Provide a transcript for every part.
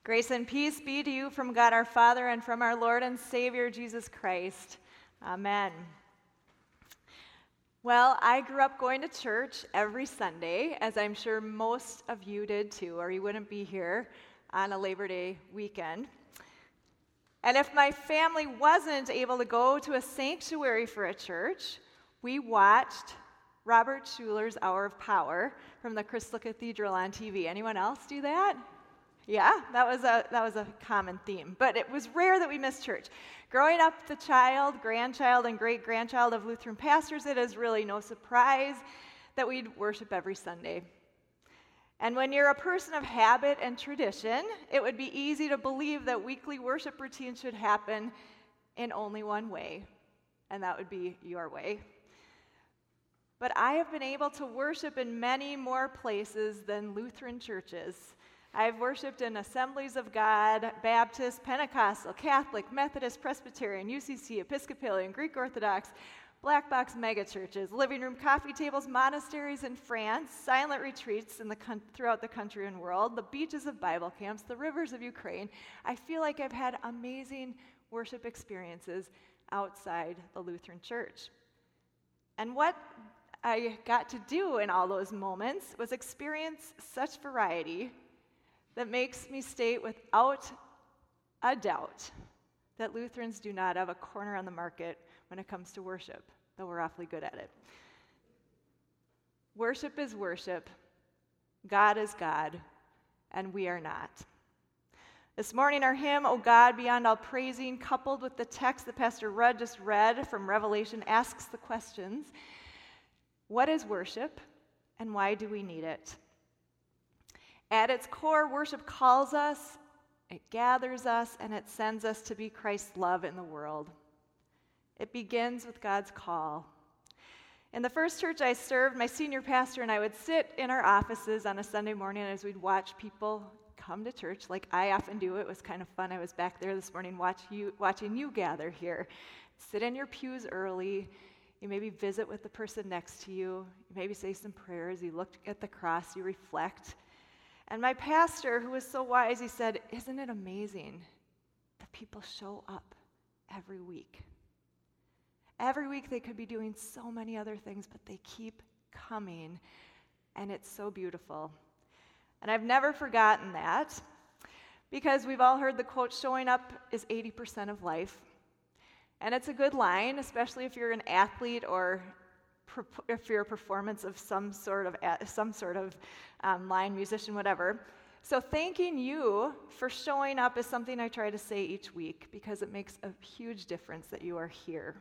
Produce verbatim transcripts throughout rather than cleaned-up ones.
Grace and peace be to you from God our Father and from our Lord and Savior Jesus Christ. Amen. Well, I grew up going to church every Sunday, as I'm sure most of you did too, or you wouldn't be here on a Labor Day weekend. And if my family wasn't able to go to a sanctuary for a church, we watched Robert Schuller's Hour of Power from the Crystal Cathedral on T V. Anyone else do that? Yeah, that was a that was a common theme. But it was rare that we missed church. Growing up the child, grandchild, and great-grandchild of Lutheran pastors, it is really no surprise that we'd worship every Sunday. And when you're a person of habit and tradition, it would be easy to believe that weekly worship routines should happen in only one way, and that would be your way. But I have been able to worship in many more places than Lutheran churches. I've worshiped in Assemblies of God, Baptist, Pentecostal, Catholic, Methodist, Presbyterian, U C C, Episcopalian, Greek Orthodox, black box megachurches, living room coffee tables, monasteries in France, silent retreats in the con- throughout the country and world, the beaches of Bible camps, the rivers of Ukraine. I feel like I've had amazing worship experiences outside the Lutheran Church. And what I got to do in all those moments was experience such variety that makes me state without a doubt that Lutherans do not have a corner on the market when it comes to worship, though we're awfully good at it. Worship is worship, God is God, and we are not. This morning, our hymn, O God, Beyond All Praising, coupled with the text that Pastor Rudd just read from Revelation, asks the questions, what is worship, and why do we need it? At its core, worship calls us, it gathers us, and it sends us to be Christ's love in the world. It begins with God's call. In the first church I served, my senior pastor and I would sit in our offices on a Sunday morning as we'd watch people come to church, like I often do. It was kind of fun. I was back there this morning watch you, watching you gather here. Sit in your pews early. You maybe visit with the person next to you. You maybe say some prayers. You look at the cross. You reflect. And my pastor, who was so wise, he said, isn't it amazing that people show up every week? Every week they could be doing so many other things, but they keep coming, and it's so beautiful. And I've never forgotten that, because we've all heard the quote, showing up is eighty percent of life. And it's a good line, especially if you're an athlete or if you're a performance of some sort of some sort of um, line, musician, whatever. So thanking you for showing up is something I try to say each week because it makes a huge difference that you are here.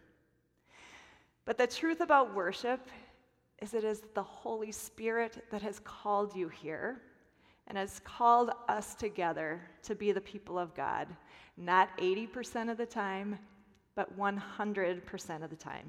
But the truth about worship is it is the Holy Spirit that has called you here and has called us together to be the people of God, not eighty percent of the time, but one hundred percent of the time.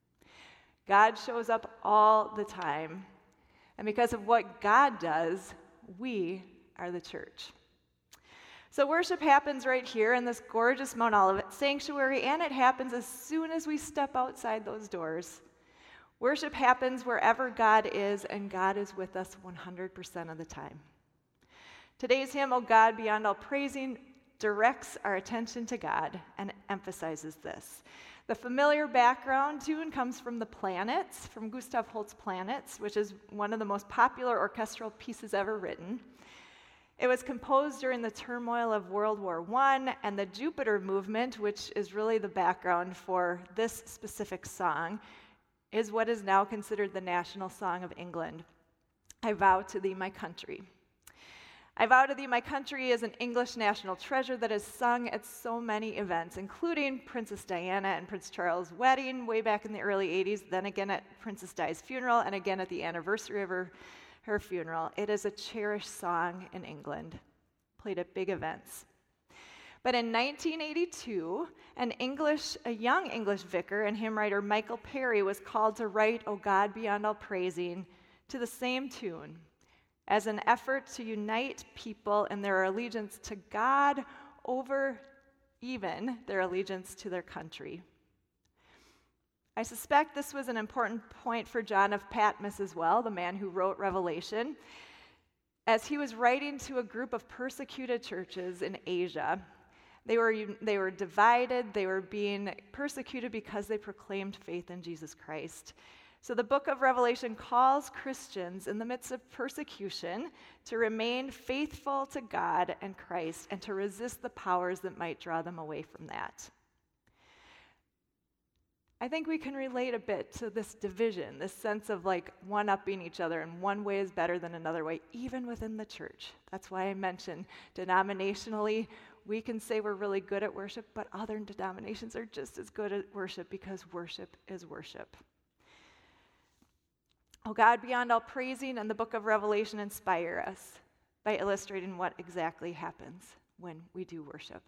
God shows up all the time, and because of what God does, we are the church. So worship happens right here in this gorgeous Mount Olivet sanctuary, and it happens as soon as we step outside those doors. Worship happens wherever God is, and God is with us one hundred percent of the time. Today's hymn, O God, Beyond All Praising, directs our attention to God and emphasizes this. The familiar background tune comes from The Planets, from Gustav Holst's Planets, which is one of the most popular orchestral pieces ever written. It was composed during the turmoil of World War One, and the Jupiter movement, which is really the background for this specific song, is what is now considered the national song of England. I vow to thee, my country. I vow to thee, my country is an English national treasure that is sung at so many events, including Princess Diana and Prince Charles' wedding way back in the early eighties, then again at Princess Di's funeral, and again at the anniversary of her, her funeral. It is a cherished song in England, played at big events. But in nineteen eighty-two, an English, a young English vicar and hymn writer, Michael Perry, was called to write O God Beyond All Praising to the same tune, as an effort to unite people in their allegiance to God over even their allegiance to their country. I suspect this was an important point for John of Patmos as well, the man who wrote Revelation, as he was writing to a group of persecuted churches in Asia. They were, they were divided, they were being persecuted because they proclaimed faith in Jesus Christ. So the book of Revelation calls Christians in the midst of persecution to remain faithful to God and Christ and to resist the powers that might draw them away from that. I think we can relate a bit to this division, this sense of like one-upping each other, and one way is better than another way, even within the church. That's why I mentioned denominationally, we can say we're really good at worship, but other denominations are just as good at worship because worship is worship. Oh God, beyond all praising, and the book of Revelation inspire us by illustrating what exactly happens when we do worship.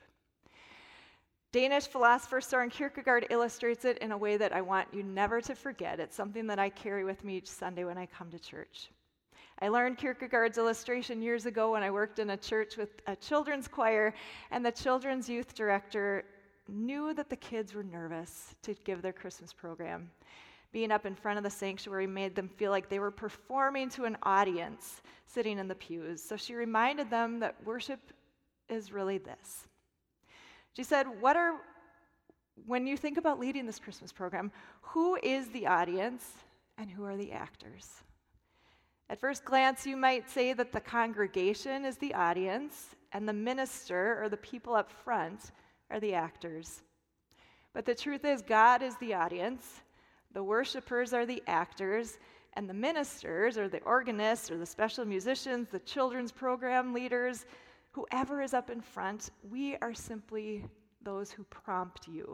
Danish philosopher Søren Kierkegaard illustrates it in a way that I want you never to forget. It's something that I carry with me each Sunday when I come to church. I learned Kierkegaard's illustration years ago when I worked in a church with a children's choir, and the children's youth director knew that the kids were nervous to give their Christmas program. Being up in front of the sanctuary made them feel like they were performing to an audience sitting in the pews. So she reminded them that worship is really this. She said, "What are, when you think about leading this Christmas program, who is the audience and who are the actors?" At first glance, you might say that the congregation is the audience and the minister or the people up front are the actors. But the truth is, God is the audience, the worshipers are the actors, and the ministers or the organists or the special musicians, the children's program leaders, whoever is up in front, we are simply those who prompt you.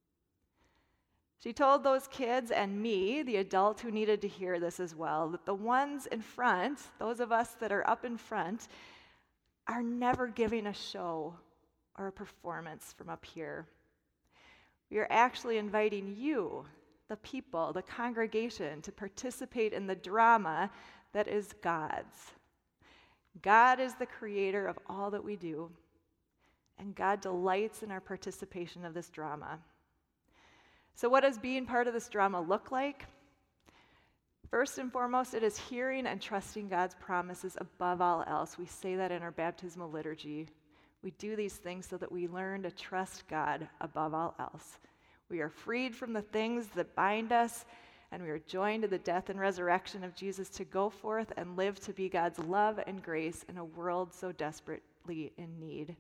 She told those kids and me, the adult who needed to hear this as well, that the ones in front, those of us that are up in front, are never giving a show or a performance from up here. We are actually inviting you, the people, the congregation, to participate in the drama that is God's. God is the creator of all that we do, and God delights in our participation of this drama. So what does being part of this drama look like? First and foremost, it is hearing and trusting God's promises above all else. We say that in our baptismal liturgy. We do these things so that we learn to trust God above all else. We are freed from the things that bind us, and we are joined to the death and resurrection of Jesus to go forth and live to be God's love and grace in a world so desperately in need.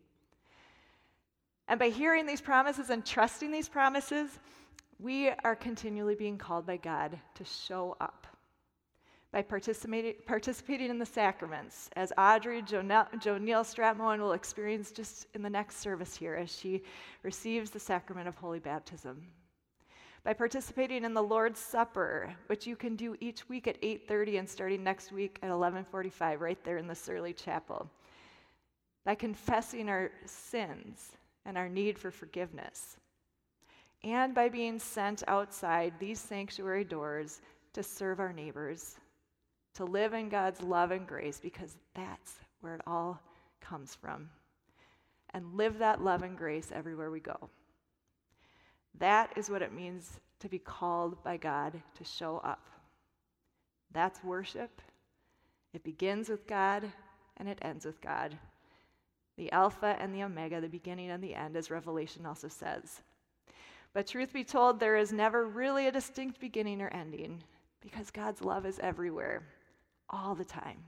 And by hearing these promises and trusting these promises, we are continually being called by God to show up. By participating, participating in the sacraments, as Audrey Jo'Neill Stratmoen will experience just in the next service here as she receives the sacrament of Holy Baptism. By participating in the Lord's Supper, which you can do each week at eight thirty and starting next week at eleven forty-five, right there in the Surly Chapel. By confessing our sins and our need for forgiveness. And by being sent outside these sanctuary doors to serve our neighbors, to live in God's love and grace, because that's where it all comes from. And live that love and grace everywhere we go. That is what it means to be called by God to show up. That's worship. It begins with God and it ends with God. The Alpha and the Omega, the beginning and the end, as Revelation also says. But truth be told, there is never really a distinct beginning or ending, because God's love is everywhere, all the time.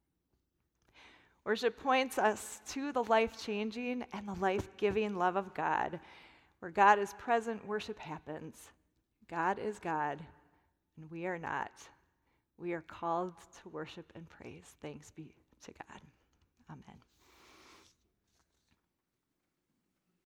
Worship points us to the life-changing and the life-giving love of God. Where God is present, worship happens. God is God, and we are not. We are called to worship and praise. Thanks be to God.